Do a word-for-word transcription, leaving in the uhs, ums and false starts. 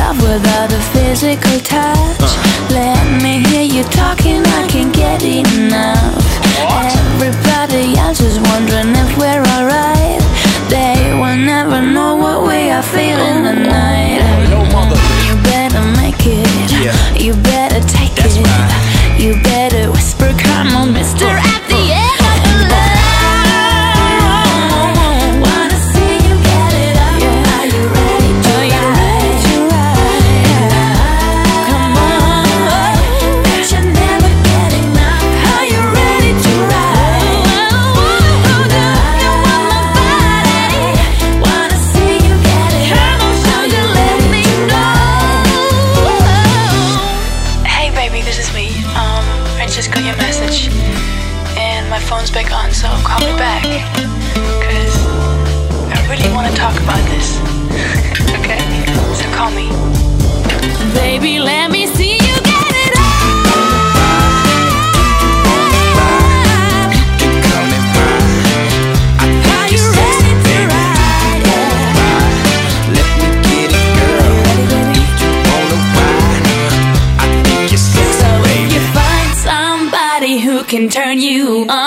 love without a physical touch. uh. Let me hear you talking, I can't get enough. What? Everybody else is wondering if we're alright. They will never know what we are feeling tonight. You better make it, yeah. You better take That's it right. You better whisper, come on mister, at the end of the line. Wanna see you get it up. Yeah. Are you ready to Are you ready to ride? Come on, bet you're never getting enough. Are you ready to ride? You want my body. Wanna see you get it up. Are you let me know? Hey baby, this is me. Um, I just got your message and my phone's back on, so call me back, cause I really want to talk about this. Okay, so call me. Baby, let me see you get it up. Are you ready to ride? Let me get it, girl. Do you wanna ride? I think you're sexy, So if baby. you find somebody who can turn you on,